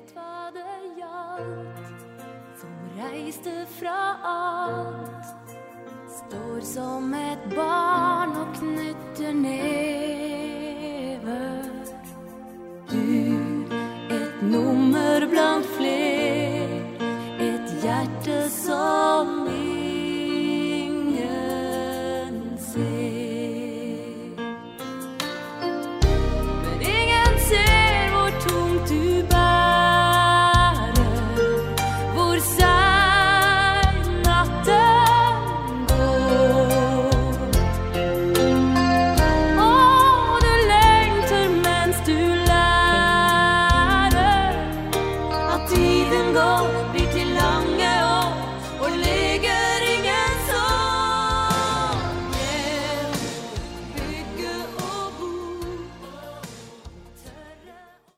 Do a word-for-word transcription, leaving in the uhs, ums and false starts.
vet hva det gjaldt, som reiste fra alt, står som et barn og knytter ned